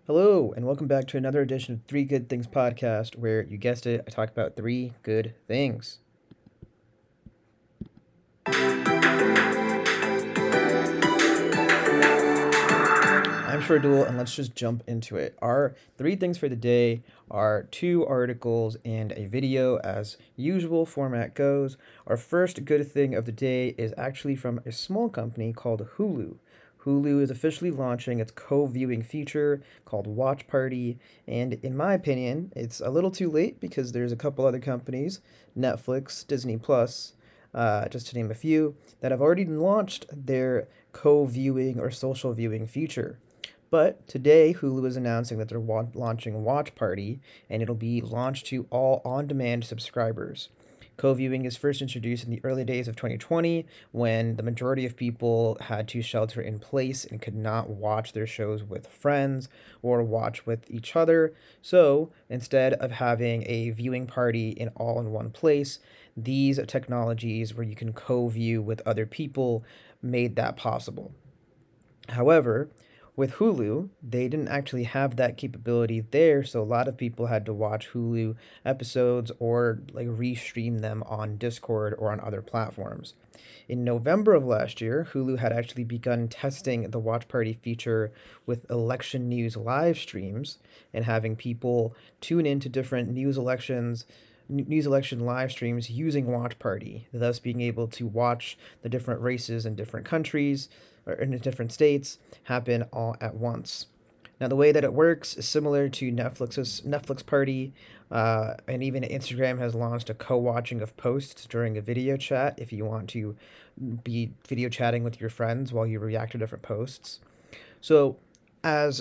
Hello, and welcome back to another edition of Three Good Things podcast, where you guessed it, I talk about three good things. I'm Shardul, and let's just jump into it. Our three things for the day are two articles and a video, as usual format goes. Our first good thing of the day is actually from a small company called Hulu. Hulu is officially launching its co-viewing feature called Watch Party, and in my opinion, it's a little too late because there's a couple other companies, Netflix, Disney Plus, just to name a few, that have already launched their co-viewing or social viewing feature. But today, Hulu is announcing that they're launching Watch Party, and it'll be launched to all on demand subscribers. Co viewing is first introduced in the early days of 2020 when the majority of people had to shelter in place and could not watch their shows with friends or watch with each other. So instead of having a viewing party all in one place, these technologies where you can co view with other people made that possible. However, with Hulu, they didn't actually have that capability there, so a lot of people had to watch Hulu episodes or like restream them on Discord or on other platforms. In November of last year, Hulu had actually begun testing the Watch Party feature with election news live streams and having people tune into different news election live streams using Watch Party, thus being able to watch the different races in different countries or in different states happen all at once. Now, the way that it works is similar to Netflix's Netflix Party, and even Instagram has launched a co-watching of posts during a video chat if you want to be video chatting with your friends while you react to different posts. So, as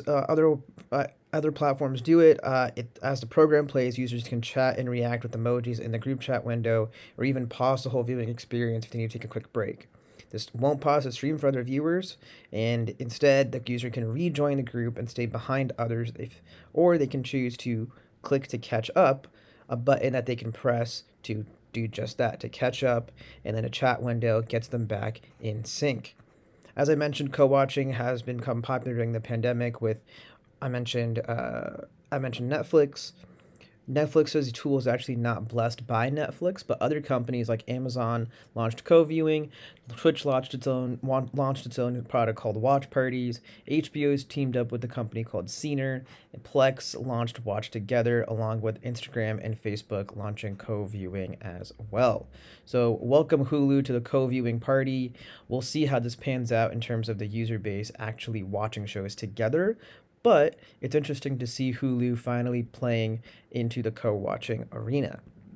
other platforms do it, as the program plays, users can chat and react with emojis in the group chat window, or even pause the whole viewing experience if they need to take a quick break. This won't pause the stream for other viewers, and instead, the user can rejoin the group and stay behind others, or they can choose to click to catch up, a button that they can press to do just that, to catch up, and then a chat window gets them back in sync. As I mentioned, co-watching has become popular during the pandemic. I mentioned I mentioned Netflix. Netflix's tool is actually not blessed by Netflix, but other companies like Amazon launched co-viewing. Twitch launched its own product called Watch Parties. HBO's teamed up with a company called Scener, and Plex launched Watch Together, along with Instagram and Facebook launching co-viewing as well. So welcome Hulu to the co-viewing party. We'll see how this pans out in terms of the user base actually watching shows together, but it's interesting to see Hulu finally playing into the co watching arena.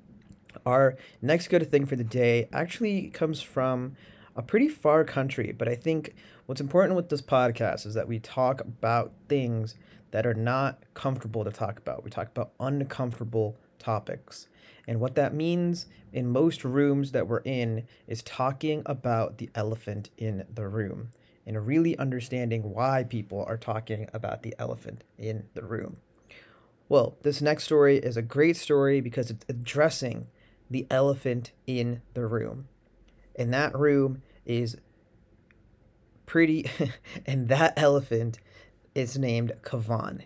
Our next good thing for the day actually comes from a pretty far country, but I think what's important with this podcast is that we talk about things that are not comfortable to talk about. We talk about uncomfortable topics. And what that means in most rooms that we're in is talking about the elephant in the room and really understanding why people are talking about the elephant in the room. Well, this next story is a great story because it's addressing the elephant in the room. And that room is pretty, and that elephant is named Kavan,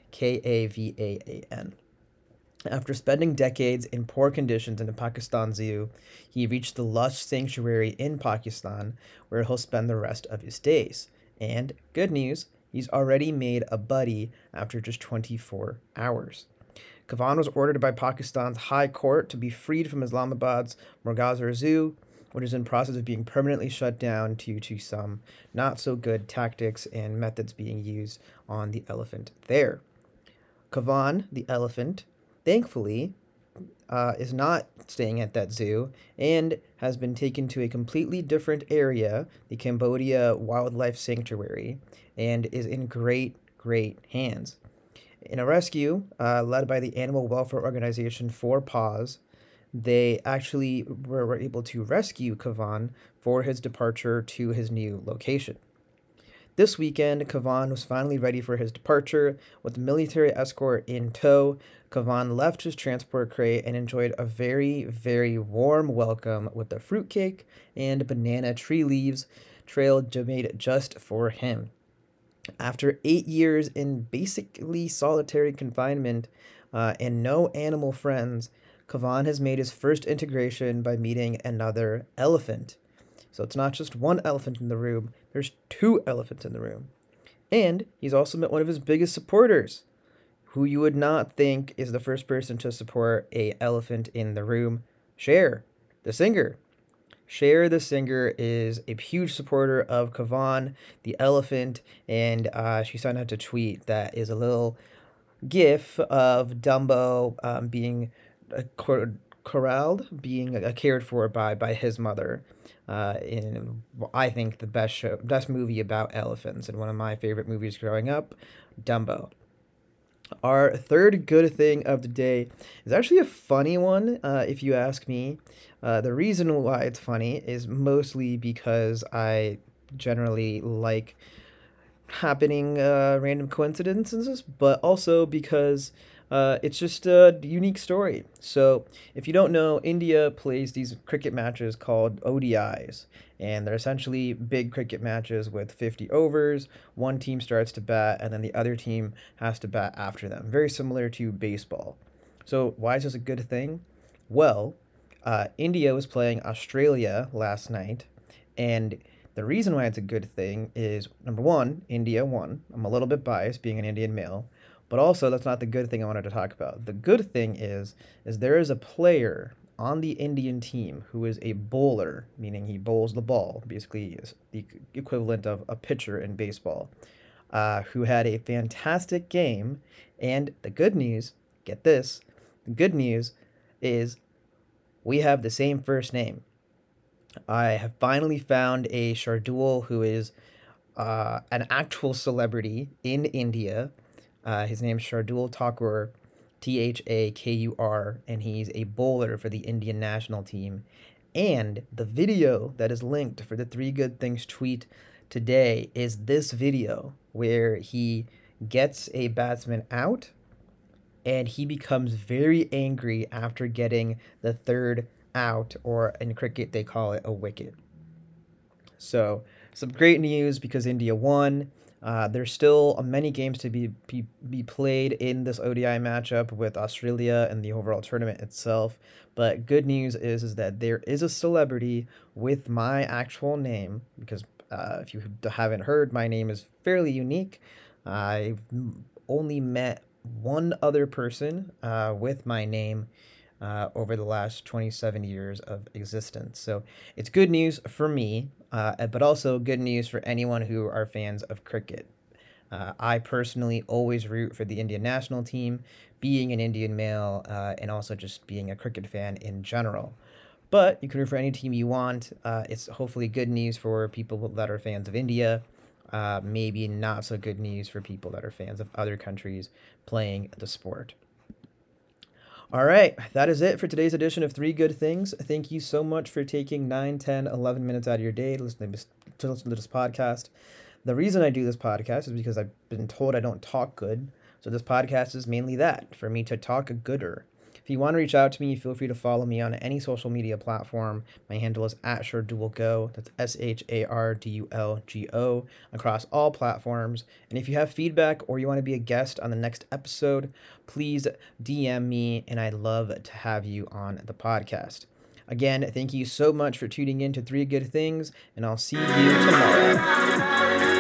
Kavan. After spending decades in poor conditions in a Pakistan zoo, he reached the lush sanctuary in Pakistan where he'll spend the rest of his days. And good news, he's already made a buddy after just 24 hours. Kavan was ordered by Pakistan's High Court to be freed from Islamabad's Morgazar Zoo, which is in process of being permanently shut down due to some not so good tactics and methods being used on the elephant there. Kavan, the elephant, thankfully, is not staying at that zoo and has been taken to a completely different area, the Cambodia Wildlife Sanctuary, and is in great, great hands. In a rescue led by the animal welfare organization Four Paws, they actually were able to rescue Kavan for his departure to his new location. This weekend, Kavan was finally ready for his departure. With the military escort in tow, Kavan left his transport crate and enjoyed a very, very warm welcome with a fruitcake and banana tree leaves trail made just for him. After 8 years in basically solitary confinement and no animal friends, Kavan has made his first integration by meeting another elephant. So it's not just one elephant in the room, there's two elephants in the room. And he's also met one of his biggest supporters, who you would not think is the first person to support a elephant in the room, Cher, the singer. Cher, the singer, is a huge supporter of Kavan, the elephant, and she sent out a tweet that is a little gif of Dumbo being corralled, being cared for by his mother. In I think the best movie about elephants, and one of my favorite movies growing up, Dumbo. Our third good thing of the day is actually a funny one, if you ask me. The reason why it's funny is mostly because I generally like happening random coincidences, but also because it's just a unique story. So, if you don't know, India plays these cricket matches called ODIs, and they're essentially big cricket matches with 50 overs. One team starts to bat, and then the other team has to bat after them. Very similar to baseball. So, why is this a good thing? Well, India was playing Australia last night, and the reason why it's a good thing is number one, India won. I'm a little bit biased being an Indian male, but also that's not the good thing I wanted to talk about. The good thing is there is a player on the Indian team who is a bowler, meaning he bowls the ball, basically is the equivalent of a pitcher in baseball, who had a fantastic game. And the good news, get this, the good news is we have the same first name. I have finally found a Shardul who is an actual celebrity in India. His name is Shardul Thakur, Thakur, and he's a bowler for the Indian national team. And the video that is linked for the Three Good Things tweet today is this video where he gets a batsman out and he becomes very angry after getting the third out, or in cricket, they call it a wicket. So, some great news because India won. There's still many games to be played in this ODI matchup with Australia and the overall tournament itself. But good news is that there is a celebrity with my actual name because if you haven't heard, my name is fairly unique. I've only met one other person with my name over the last 27 years of existence. So it's good news for me, but also good news for anyone who are fans of cricket. I personally always root for the Indian national team, being an Indian male, and also just being a cricket fan in general. But you can root for any team you want. It's hopefully good news for people that are fans of India. Maybe not so good news for people that are fans of other countries playing the sport. All right, that is it for today's edition of Three Good Things. Thank you so much for taking 9, 10, 11 minutes out of your day to listen to this podcast. The reason I do this podcast is because I've been told I don't talk good. So this podcast is mainly that, for me to talk gooder. If you want to reach out to me, feel free to follow me on any social media platform. My handle is @ShardulGo. That's SHARDULGO across all platforms. And if you have feedback or you want to be a guest on the next episode, please DM me, and I'd love to have you on the podcast. Again, thank you so much for tuning in to Three Good Things, and I'll see you tomorrow.